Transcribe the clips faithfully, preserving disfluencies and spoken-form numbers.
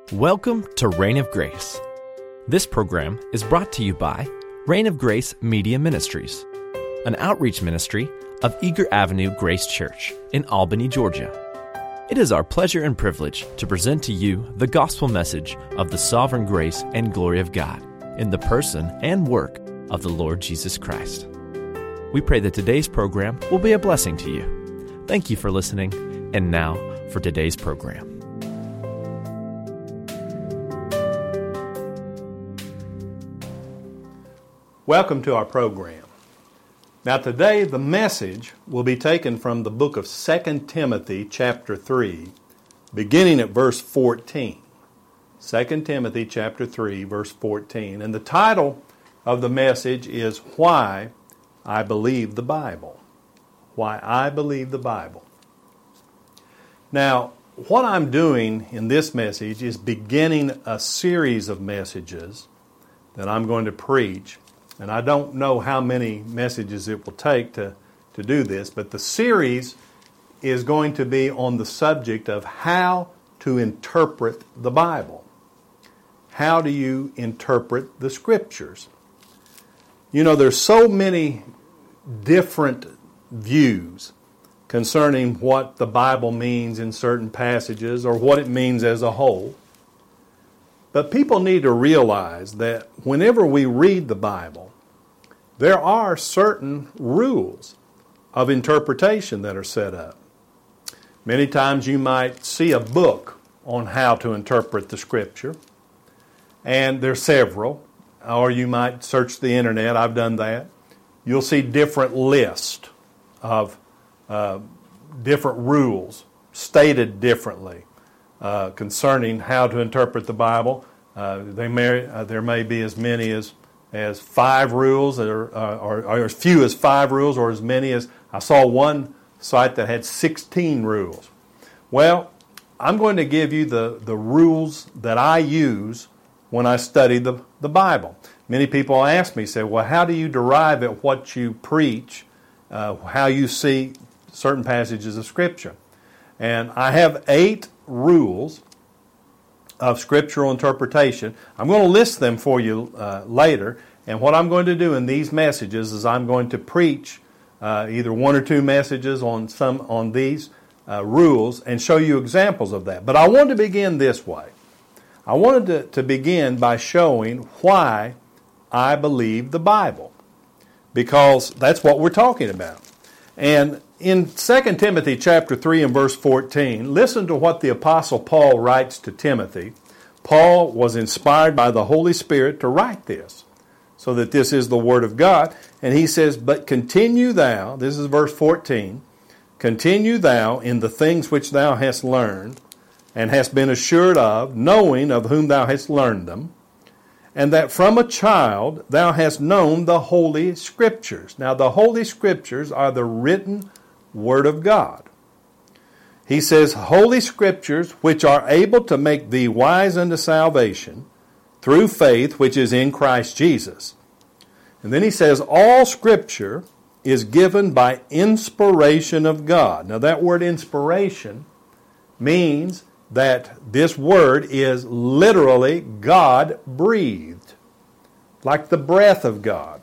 Welcome to Reign of Grace. This program is brought to you by Reign of Grace Media Ministries, an outreach ministry of Eager Avenue Grace Church in Albany, Georgia. It is our pleasure and privilege to present to you the gospel message of the sovereign grace and glory of God in the person and work of the Lord Jesus Christ. We pray that today's program will be a blessing to you. Thank you for listening, and now for today's program. Welcome to our program. Now today the message will be taken from the book of Second Timothy chapter three, beginning at verse fourteen. Second Timothy chapter three, verse fourteen. And the title of the message is Why I Believe the Bible. Why I Believe the Bible. Now, what I'm doing in this message is beginning a series of messages that I'm going to preach. And I don't know how many messages it will take to, to do this, but the series is going to be on the subject of how to interpret the Bible. How do you interpret the Scriptures? You know, there's so many different views concerning what the Bible means in certain passages or what it means as a whole. But people need to realize that whenever we read the Bible, there are certain rules of interpretation that are set up. Many times you might see a book on how to interpret the Scripture, and there's several, or you might search the internet. I've done that. You'll see different lists of uh, different rules stated differently uh, concerning how to interpret the Bible. Uh, they may, uh, there may be as many as, as five rules, or, uh, or, or as few as five rules, or as many as, I saw one site that had sixteen rules. Well, I'm going to give you the, the rules that I use when I study the, the Bible. Many people ask me, say, well, how do you derive at what you preach, uh, how you see certain passages of Scripture? And I have eight rules of scriptural interpretation. I'm going to list them for you uh, later, and what I'm going to do in these messages is I'm going to preach uh, either one or two messages on some on these uh, rules and show you examples of that. But I want to begin this way. I wanted to, to begin by showing why I believe the Bible, because that's what we're talking about. And in Second Timothy chapter three and verse fourteen, listen to what the Apostle Paul writes to Timothy. Paul was inspired by the Holy Spirit to write this, so that this is the Word of God. And he says, but continue thou, this is verse fourteen, continue thou in the things which thou hast learned, and hast been assured of, knowing of whom thou hast learned them, and that from a child thou hast known the Holy Scriptures. Now the Holy Scriptures are the written Word of God. He says, Holy Scriptures, which are able to make thee wise unto salvation, through faith which is in Christ Jesus. And then he says, all Scripture is given by inspiration of God. Now that word inspiration means that this word is literally God-breathed, like the breath of God.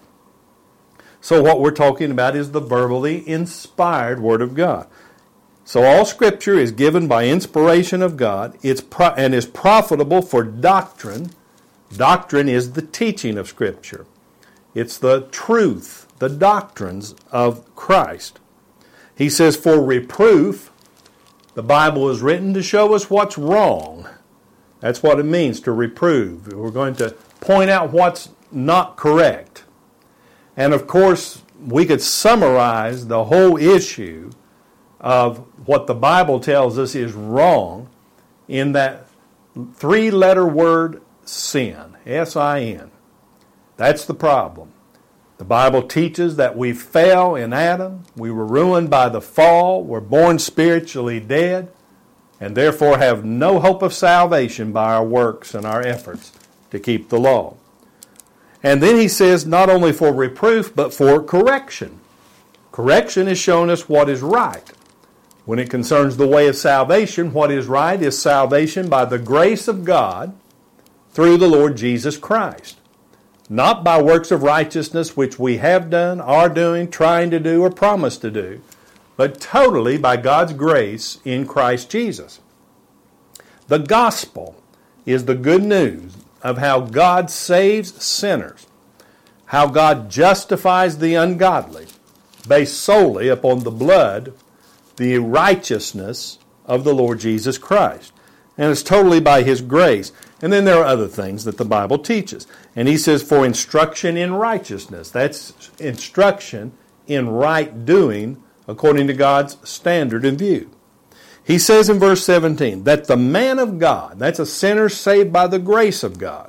So what we're talking about is the verbally inspired Word of God. So all Scripture is given by inspiration of God, it's pro- and is profitable for doctrine. Doctrine is the teaching of Scripture. It's the truth, the doctrines of Christ. He says, for reproof. The Bible is written to show us what's wrong. That's what it means to reprove. We're going to point out what's not correct. And of course, we could summarize the whole issue of what the Bible tells us is wrong in that three-letter word sin, S I N. That's the problem. The Bible teaches that we fell in Adam, we were ruined by the fall, we're born spiritually dead, and therefore have no hope of salvation by our works and our efforts to keep the law. And then he says not only for reproof, but for correction. Correction is showing us what is right. When it concerns the way of salvation, what is right is salvation by the grace of God through the Lord Jesus Christ. Not by works of righteousness which we have done, are doing, trying to do, or promise to do, but totally by God's grace in Christ Jesus. The gospel is the good news of how God saves sinners, how God justifies the ungodly, based solely upon the blood, the righteousness of the Lord Jesus Christ. And it's totally by His grace. And then there are other things that the Bible teaches. And he says, for instruction in righteousness. That's instruction in right doing according to God's standard and view. He says in verse seventeen, that the man of God, that's a sinner saved by the grace of God,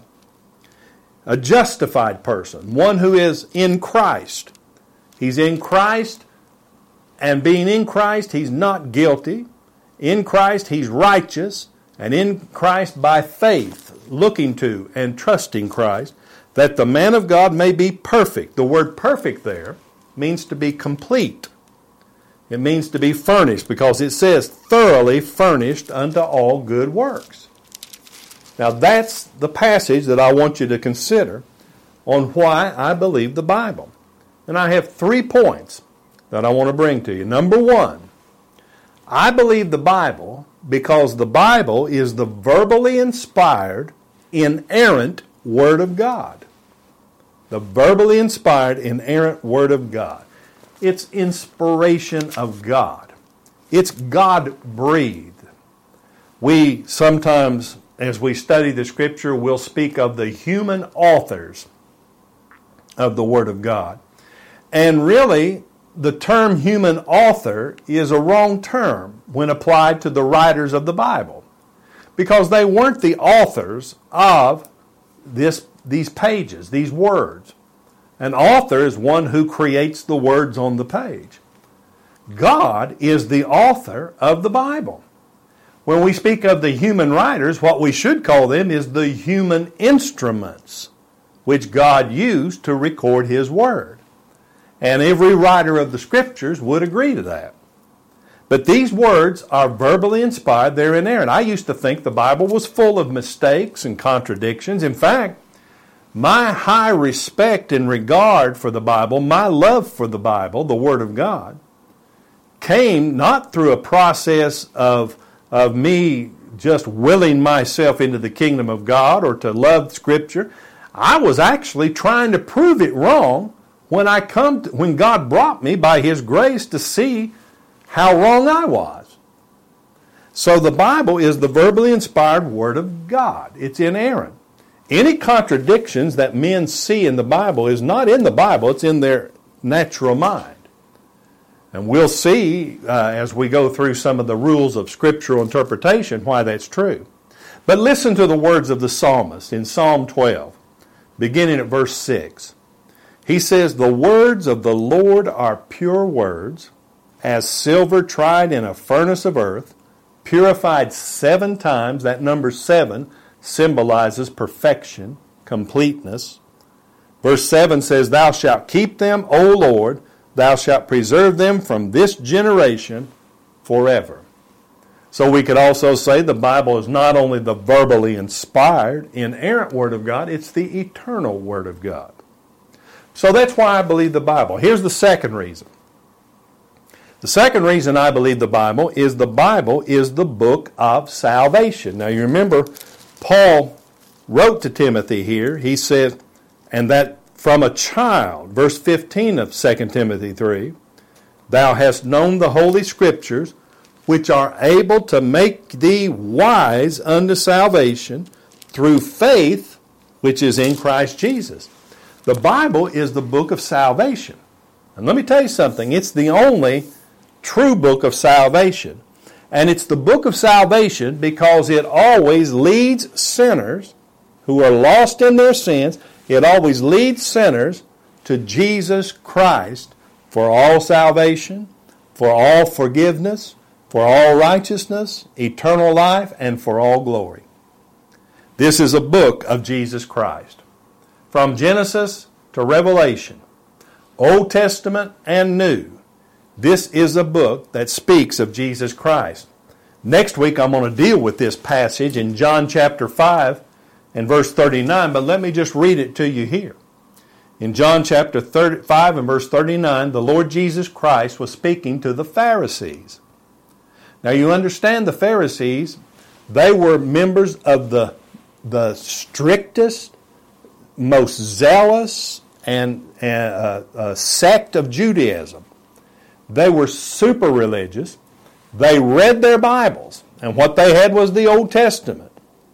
a justified person, one who is in Christ. He's in Christ, and being in Christ, he's not guilty. In Christ, he's righteous, and in Christ by faith, looking to and trusting Christ, that the man of God may be perfect. The word perfect there means to be complete. It means to be furnished, because it says thoroughly furnished unto all good works. Now that's the passage that I want you to consider on why I believe the Bible. And I have three points that I want to bring to you. Number one, I believe the Bible because the Bible is the verbally inspired, inerrant Word of God. The verbally inspired, inerrant Word of God. It's inspiration of God. It's God-breathed. We sometimes, as we study the Scripture, will speak of the human authors of the Word of God. And really, the term human author is a wrong term when applied to the writers of the Bible, because they weren't the authors of this, these pages, these words. An author is one who creates the words on the page. God is the author of the Bible. When we speak of the human writers, what we should call them is the human instruments which God used to record His Word. And every writer of the Scriptures would agree to that. But these words are verbally inspired, they're inerrant. I used to think the Bible was full of mistakes and contradictions. In fact, my high respect and regard for the Bible, my love for the Bible, the Word of God, came not through a process of, of me just willing myself into the kingdom of God or to love Scripture. I was actually trying to prove it wrong when I come to, when God brought me by His grace to see how wrong I was. So the Bible is the verbally inspired Word of God. It's inerrant. Any contradictions that men see in the Bible is not in the Bible, it's in their natural mind. And we'll see uh, as we go through some of the rules of scriptural interpretation why that's true. But listen to the words of the psalmist in Psalm twelve, beginning at verse six. He says, the words of the Lord are pure words, as silver tried in a furnace of earth, purified seven times. That number seven symbolizes perfection, completeness. Verse seven says, thou shalt keep them, O Lord, thou shalt preserve them from this generation forever. So we could also say the Bible is not only the verbally inspired, inerrant Word of God, it's the eternal Word of God. So that's why I believe the Bible. Here's the second reason. The second reason I believe the Bible is the Bible is the book of salvation. Now you remember, Paul wrote to Timothy here, he said, and that from a child, verse fifteen of Second Timothy three, thou hast known the Holy Scriptures, which are able to make thee wise unto salvation through faith, which is in Christ Jesus. The Bible is the book of salvation. And let me tell you something, it's the only true book of salvation. And it's the book of salvation because it always leads sinners who are lost in their sins, it always leads sinners to Jesus Christ for all salvation, for all forgiveness, for all righteousness, eternal life, and for all glory. This is a book of Jesus Christ. From Genesis to Revelation, Old Testament and New, This is a book that speaks of Jesus Christ. Next week I'm going to deal with this passage in John chapter five and verse thirty-nine, but let me just read it to you here. In John chapter five and verse thirty-nine, the Lord Jesus Christ was speaking to the Pharisees. Now you understand the Pharisees, they were members of the, the strictest, most zealous and uh, uh, sect of Judaism. They were super religious. They read their Bibles, and what they had was the Old Testament.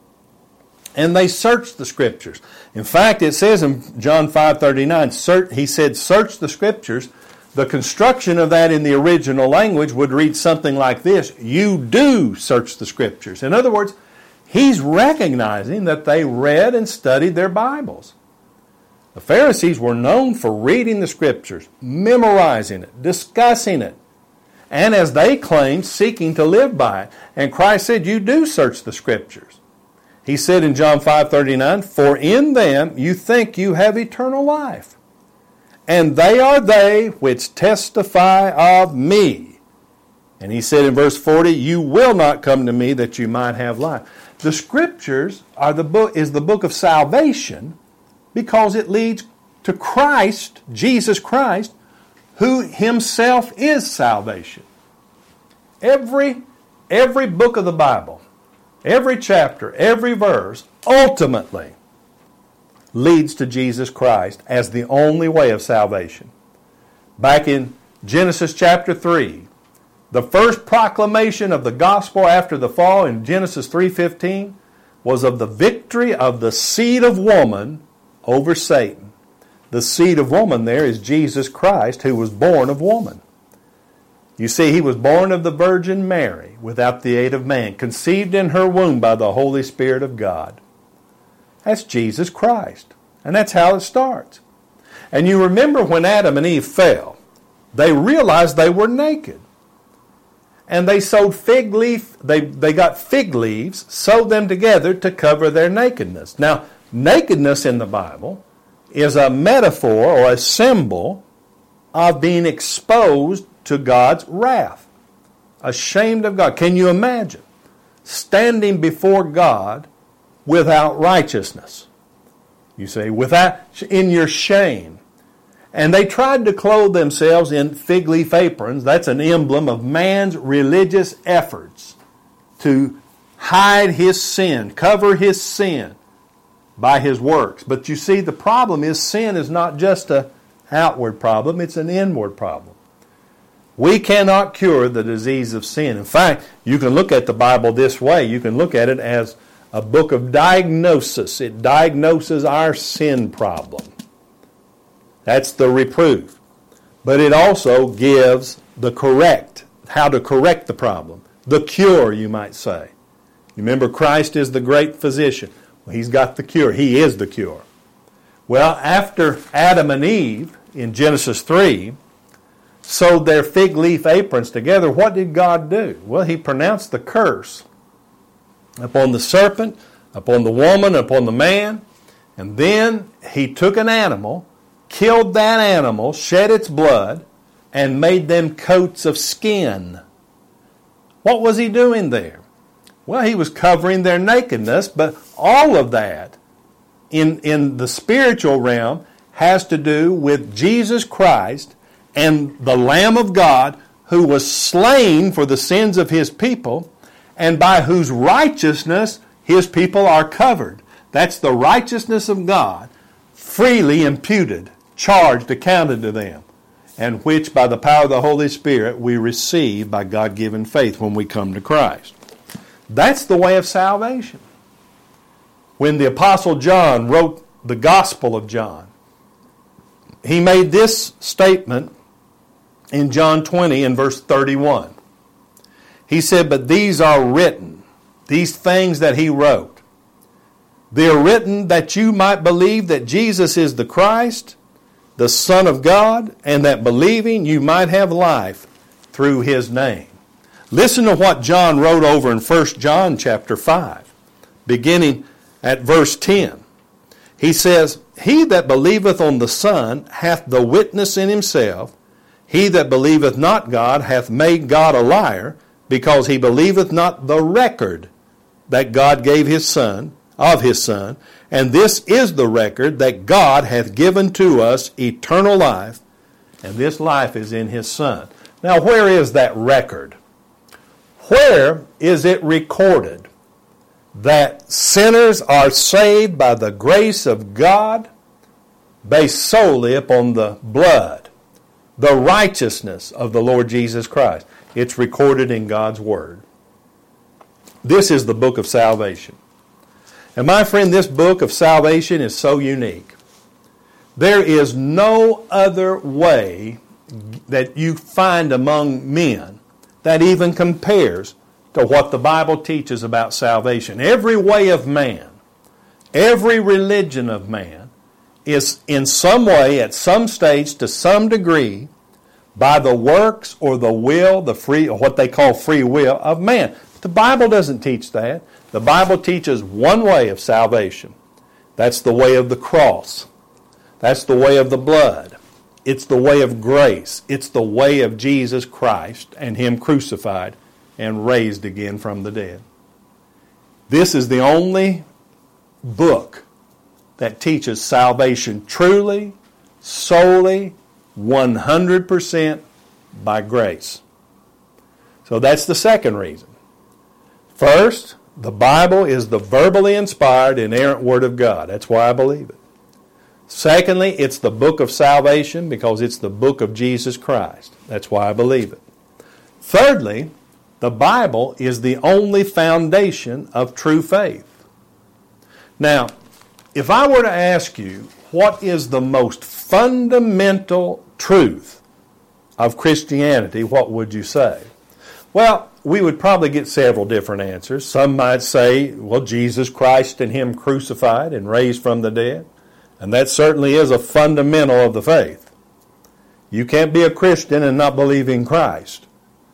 And they searched the Scriptures. In fact, it says in John five thirty-nine, he said, search the Scriptures. The construction of that in the original language would read something like this: you do search the Scriptures. In other words, he's recognizing that they read and studied their Bibles. The Pharisees were known for reading the Scriptures, memorizing it, discussing it, and as they claimed, seeking to live by it. And Christ said, you do search the Scriptures. He said in John five thirty-nine, for in them you think you have eternal life, and they are they which testify of me. And he said in verse forty, you will not come to me that you might have life. The Scriptures are the book, is the book of salvation, because it leads to Christ, Jesus Christ, who himself is salvation. Every, every book of the Bible, every chapter, every verse, ultimately leads to Jesus Christ as the only way of salvation. Back in Genesis chapter three, the first proclamation of the gospel after the fall in Genesis three fifteen was of the victory of the seed of woman over Satan. The seed of woman there is Jesus Christ, who was born of woman. You see, he was born of the Virgin Mary without the aid of man, conceived in her womb by the Holy Spirit of God. That's Jesus Christ. And that's how it starts. And you remember when Adam and Eve fell, they realized they were naked. And they sewed fig leaf, they, they got fig leaves, sewed them together to cover their nakedness. Now, nakedness in the Bible is a metaphor or a symbol of being exposed to God's wrath. Ashamed of God. Can you imagine standing before God without righteousness? You say, without, in your shame. And they tried to clothe themselves in fig leaf aprons. That's an emblem of man's religious efforts to hide his sin, cover his sin by his works. But you see, the problem is sin is not just an outward problem, it's an inward problem. We cannot cure the disease of sin. In fact, you can look at the Bible this way. You can look at it as a book of diagnosis. It diagnoses our sin problem. That's the reproof. But it also gives the correct, how to correct the problem. The cure, you might say. You remember, Christ is the great physician. Well, he's got the cure. He is the cure. Well, after Adam and Eve in Genesis three sewed their fig leaf aprons together, what did God do? Well, he pronounced the curse upon the serpent, upon the woman, upon the man, and then he took an animal, killed that animal, shed its blood, and made them coats of skin. What was he doing there? Well, he was covering their nakedness, but all of that in, in the spiritual realm has to do with Jesus Christ and the Lamb of God who was slain for the sins of his people and by whose righteousness his people are covered. That's the righteousness of God freely imputed, charged, accounted to them, and which by the power of the Holy Spirit we receive by God-given faith when we come to Christ. That's the way of salvation. When the Apostle John wrote the Gospel of John, he made this statement in John twenty and verse thirty-one. He said, but these are written, these things that he wrote, they are written that you might believe that Jesus is the Christ, the Son of God, and that believing you might have life through his name. Listen to what John wrote over in First John chapter five, beginning at verse ten. He says, he that believeth on the Son hath the witness in himself. He that believeth not God hath made God a liar, because he believeth not the record that God gave his Son, of his Son. And this is the record, that God hath given to us eternal life, and this life is in his Son. Now, where is that record? Where is it recorded that sinners are saved by the grace of God based solely upon the blood, the righteousness of the Lord Jesus Christ? It's recorded in God's Word. This is the book of salvation. And my friend, this book of salvation is so unique. There is no other way that you find among men that even compares to what the Bible teaches about salvation. Every way of man, every religion of man is in some way, at some stage, to some degree, by the works or the will, the free, or what they call free will of man. The Bible doesn't teach that. The Bible teaches one way of salvation. That's the way of the cross. That's the way of the blood. It's the way of grace. It's the way of Jesus Christ and Him crucified and raised again from the dead. This is the only book that teaches salvation truly, solely, one hundred percent by grace. So that's the second reason. First, the Bible is the verbally inspired, inerrant Word of God. That's why I believe it. Secondly, it's the book of salvation because it's the book of Jesus Christ. That's why I believe it. Thirdly, the Bible is the only foundation of true faith. Now, if I were to ask you, what is the most fundamental truth of Christianity, what would you say? Well, we would probably get several different answers. Some might say, well, Jesus Christ and Him crucified and raised from the dead. And that certainly is a fundamental of the faith. You can't be a Christian and not believe in Christ,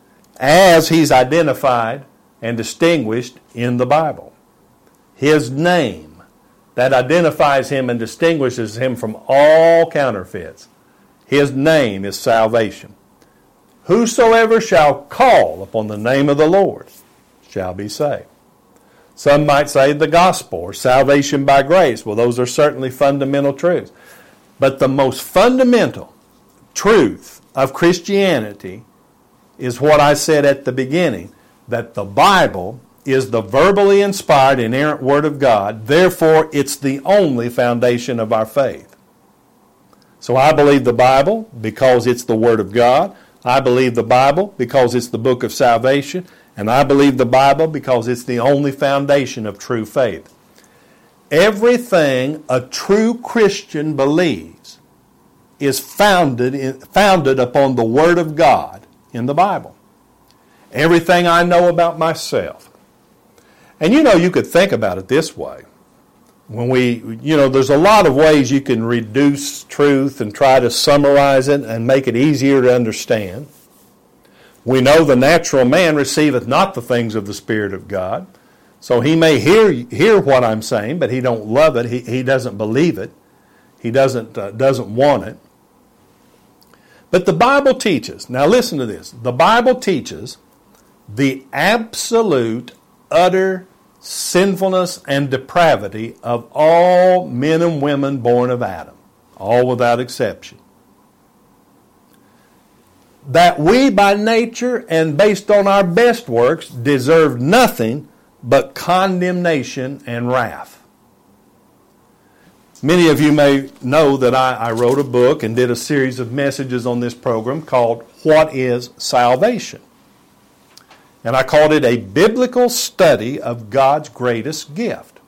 as He's identified and distinguished in the Bible. His name that identifies Him and distinguishes Him from all counterfeits. His name is salvation. Whosoever shall call upon the name of the Lord shall be saved. Some might say the gospel or salvation by grace. Well, those are certainly fundamental truths. But the most fundamental truth of Christianity is what I said at the beginning, that the Bible is the verbally inspired, inerrant Word of God. Therefore, it's the only foundation of our faith. So I believe the Bible because it's the Word of God. I believe the Bible because it's the book of salvation. And I believe the Bible because it's the only foundation of true faith. Everything a true Christian believes is founded in, founded upon the Word of God in the Bible. Everything I know about myself. And you know, you could think about it this way. When we, you know, there's a lot of ways you can reduce truth and try to summarize it and make it easier to understand. We know the natural man receiveth not the things of the Spirit of God. So he may hear hear what I'm saying, but he don't love it. He, he doesn't believe it. He doesn't uh, doesn't want it. But the Bible teaches, now listen to this, the Bible teaches the absolute, utter sinfulness and depravity of all men and women born of Adam, all without exception. That we by nature and based on our best works deserve nothing but condemnation and wrath. Many of you may know that I, I wrote a book and did a series of messages on this program called What is Salvation? And I called it a biblical study of God's greatest gift.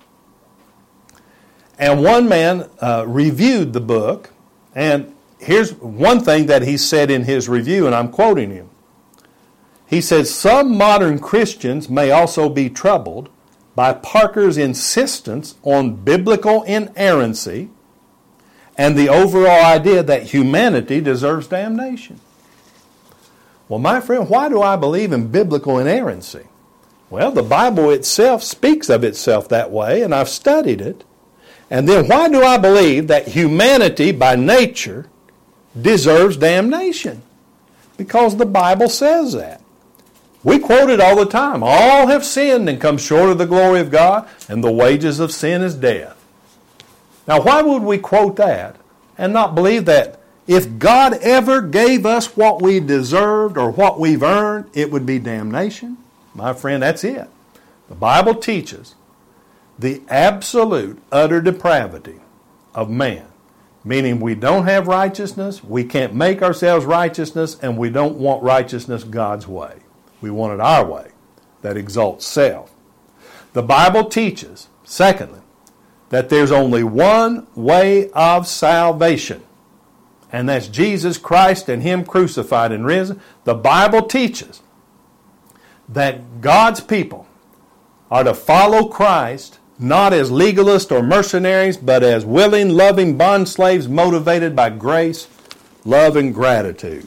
And one man uh, reviewed the book, and here's one thing that he said in his review, and I'm quoting him. He says, some modern Christians may also be troubled by Parker's insistence on biblical inerrancy and the overall idea that humanity deserves damnation. Well, my friend, why do I believe in biblical inerrancy? Well, the Bible itself speaks of itself that way, and I've studied it. And then why do I believe that humanity by nature deserves damnation? Because the Bible says that. We quote it all the time. All have sinned and come short of the glory of God, and the wages of sin is death. Now, why would we quote that and not believe that if God ever gave us what we deserved or what we've earned, it would be damnation? My friend, that's it. The Bible teaches the absolute, utter depravity of man, meaning we don't have righteousness, we can't make ourselves righteousness, and we don't want righteousness God's way. We want it our way, that exalts self. The Bible teaches, secondly, that there's only one way of salvation, and that's Jesus Christ and Him crucified and risen. The Bible teaches that God's people are to follow Christ not as legalists or mercenaries, but as willing, loving bondslaves motivated by grace, love, and gratitude.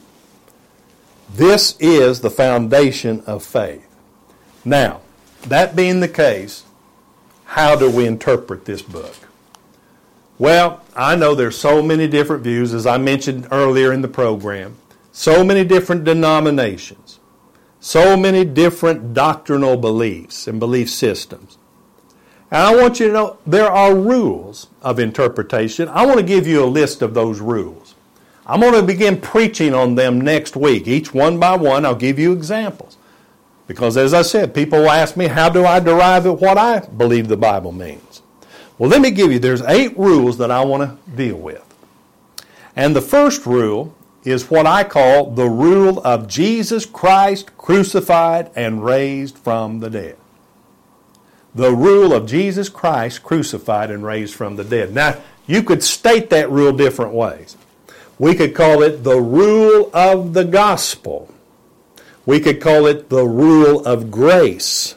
This is the foundation of faith. Now, that being the case, how do we interpret this book? Well, I know there's so many different views, as I mentioned earlier in the program, so many different denominations, so many different doctrinal beliefs and belief systems. And I want you to know there are rules of interpretation. I want to give you a list of those rules. I'm going to begin preaching on them next week. Each one by one, I'll give you examples. Because as I said, people will ask me, how do I derive at what I believe the Bible means? Well, let me give you, there's eight rules that I want to deal with. And the first rule is what I call the rule of Jesus Christ crucified and raised from the dead. The rule of Jesus Christ crucified and raised from the dead. Now, you could state that rule different ways. We could call it the rule of the gospel. We could call it the rule of grace.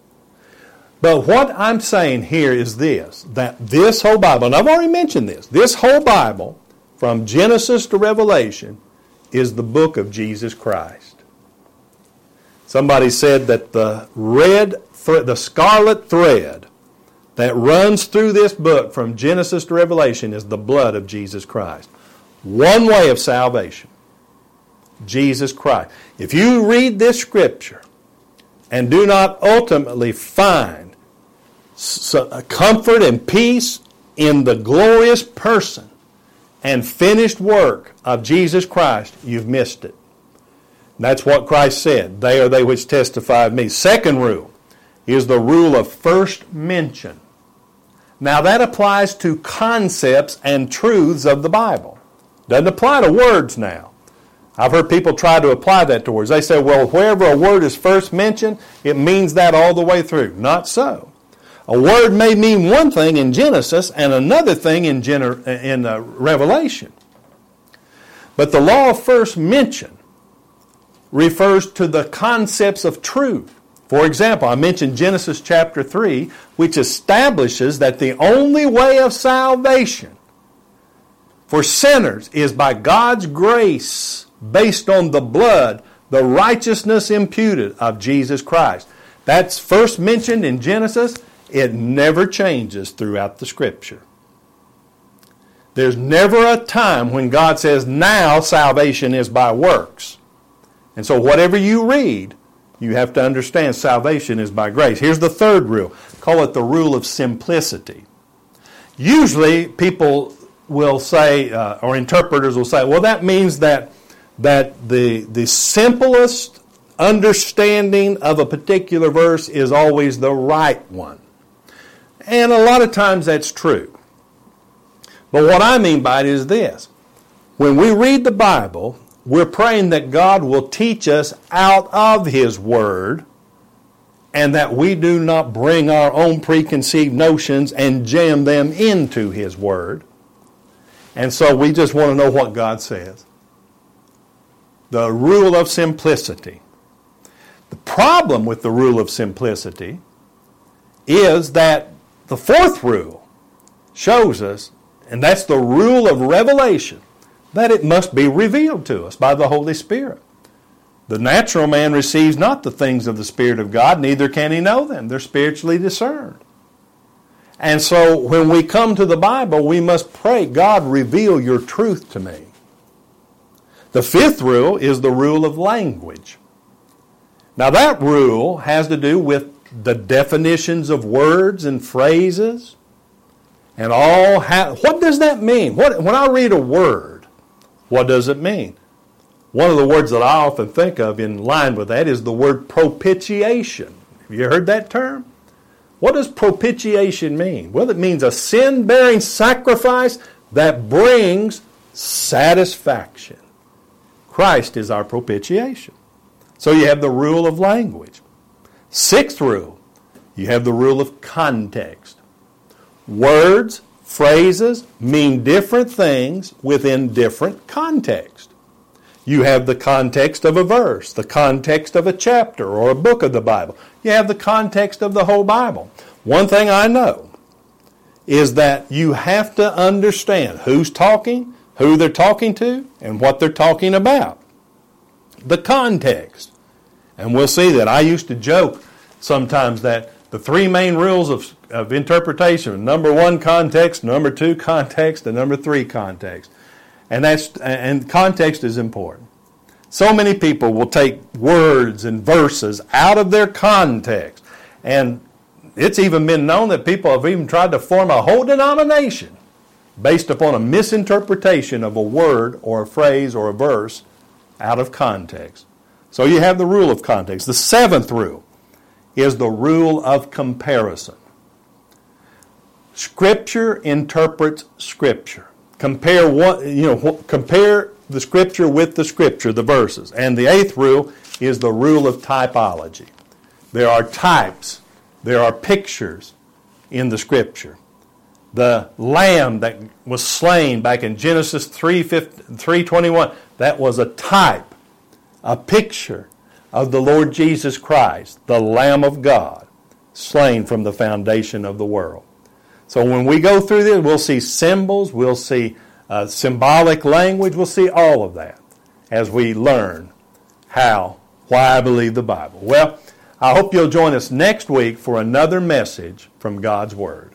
But what I'm saying here is this, that this whole Bible, and I've already mentioned this, this whole Bible, from Genesis to Revelation, is the book of Jesus Christ. Somebody said that the red, thre- the scarlet thread that runs through this book from Genesis to Revelation is the blood of Jesus Christ. One way of salvation, Jesus Christ. If you read this scripture and do not ultimately find comfort and peace in the glorious person and finished work of Jesus Christ, you've missed it. That's what Christ said. They are they which testify of me. Second rule is the rule of first mention. Now that applies to concepts and truths of the Bible. Doesn't apply to words now. I've heard people try to apply that to words. They say, well, wherever a word is first mentioned, it means that all the way through. Not so. A word may mean one thing in Genesis and another thing in, Gener- in uh, Revelation. But the law of first mention refers to the concepts of truth. For example, I mentioned Genesis chapter three, which establishes that the only way of salvation for sinners is by God's grace based on the blood, the righteousness imputed of Jesus Christ. That's first mentioned in Genesis. It never changes throughout the Scripture. There's never a time when God says, now salvation is by works. And so whatever you read, you have to understand salvation is by grace. Here's the third rule. Call it the rule of simplicity. Usually people will say, uh, or interpreters will say, well, that means that that the the simplest understanding of a particular verse is always the right one. And a lot of times that's true. But what I mean by it is this. When we read the Bible, we're praying that God will teach us out of His Word and that we do not bring our own preconceived notions and jam them into His Word. And so we just want to know what God says. The rule of simplicity. The problem with the rule of simplicity is that the fourth rule shows us, and that's the rule of revelation, that it must be revealed to us by the Holy Spirit. The natural man receives not the things of the Spirit of God, neither can he know them. They're spiritually discerned. And so when we come to the Bible, we must pray, God, reveal your truth to me. The fifth rule is the rule of language. Now that rule has to do with the definitions of words and phrases and all. Ha- what does that mean? What, when I read a word, what does it mean? One of the words that I often think of in line with that is the word propitiation. Have you heard that term? What does propitiation mean? Well, it means a sin-bearing sacrifice that brings satisfaction. Christ is our propitiation. So you have the rule of language. Sixth rule, you have the rule of context. Words, phrases mean different things within different contexts. You have the context of a verse, the context of a chapter or a book of the Bible. You have the context of the whole Bible. One thing I know is that you have to understand who's talking, who they're talking to, and what they're talking about. The context. And we'll see that. I used to joke sometimes that the three main rules of, of interpretation, number one, context, number two, context, and number three, context. And that's and context is important. So many people will take words and verses out of their context. And it's even been known that people have even tried to form a whole denomination based upon a misinterpretation of a word or a phrase or a verse out of context. So you have the rule of context. The seventh rule is the rule of comparison. Scripture interprets Scripture. Compare what you know. Compare the Scripture with the Scripture, the verses. And the eighth rule is the rule of typology. There are types. There are pictures in the Scripture. The lamb that was slain back in Genesis three twenty-one, that was a type, a picture of the Lord Jesus Christ, the Lamb of God, slain from the foundation of the world. So when we go through this, we'll see symbols, we'll see uh, symbolic language, we'll see all of that as we learn how, why I believe the Bible. Well, I hope you'll join us next week for another message from God's Word.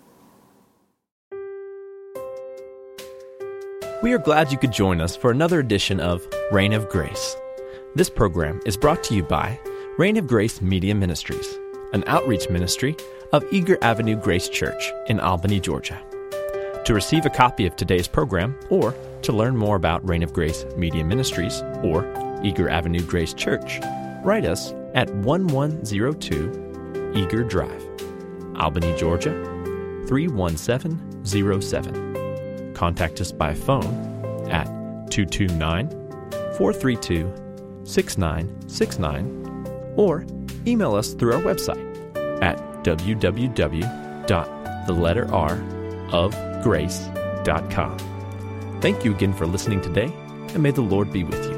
We are glad you could join us for another edition of Reign of Grace. This program is brought to you by Reign of Grace Media Ministries, an outreach ministry of Eager Avenue Grace Church in Albany, Georgia. To receive a copy of today's program or to learn more about Reign of Grace Media Ministries or Eager Avenue Grace Church, write us at eleven oh two Eager Drive, Albany, Georgia three one seven oh seven. Contact us by phone at two two nine, four three two, six nine six nine or email us through our website at w w w dot the letter r of grace dot com. Thank you again for listening today, and may the Lord be with you.